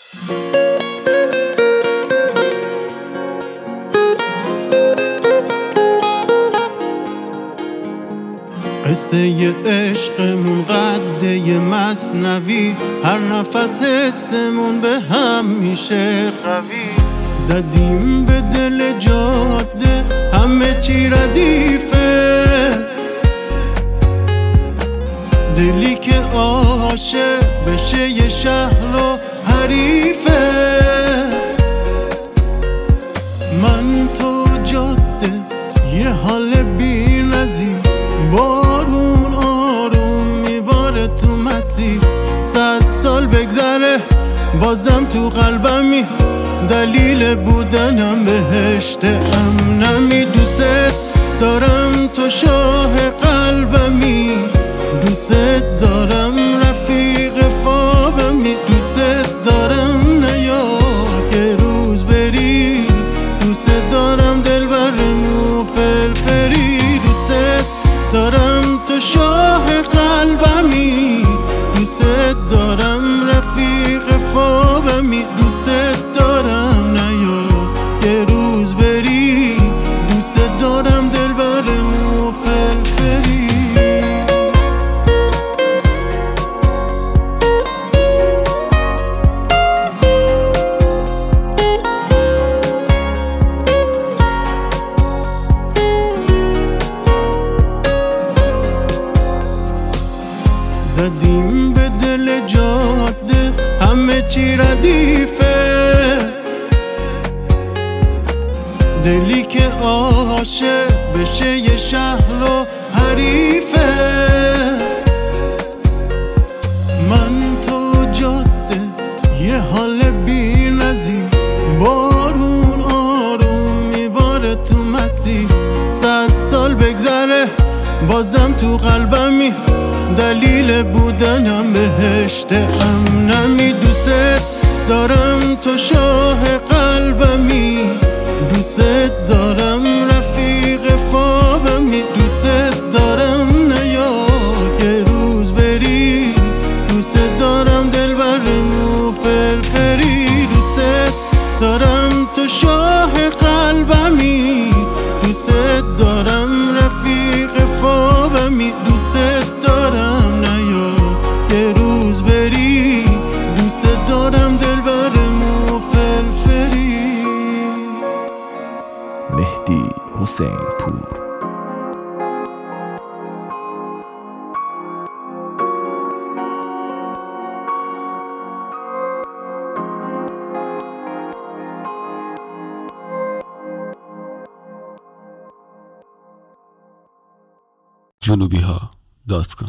قصه ی عشقمون قده مثنوی، هر نفس حسمون به هم میشه قوی. زدیم به دل جاده همه چی ردیفه، دلی که عاشق بشه یه شهر و حریفه. من تو جاده یه حال بی نظیر، بارون آروم میباره تو مسیر. 100 سال بگذره بازم تو قلبمی، دلیل بودنم بهشت امنمی. دوست دارم تو شاه قلبمی، دوست دارم رفیق خوابمی. دوست دارم نیاد یه روز بری، دوست دارم دلبرمو فلفلی. دوست دارم تو شاه قلبمی، دوست دارم رفیق خوابمی. دوست دارم نیاد یه روز بری، دوست دارم دلبرمو فلفلی. زدیم به دل جاده همه چی ردیفه، دلی که عاشق بشه یه شهر و حریفه. من تو جاده یه حال بی نظیر، بارون آروم میباره تو مسیر. 100 سال بگذره بازم تو قلبمی، دلیل بودنم بهشت امنمی. دوست دارم تو شاه قلبمی، دوست دارم رفیق خوابمی. دوست دارم نیاد یه روز بری، دوست دارم دلبرمو فلفلی. دوست دارم تو شاه قلبمی، دوست دارم رفیق خوابمی. دوست دارم نیاد یه روز بری، دوست دارم دلبرمو فلفلی. مهدی حسین پور. جنوبیها.com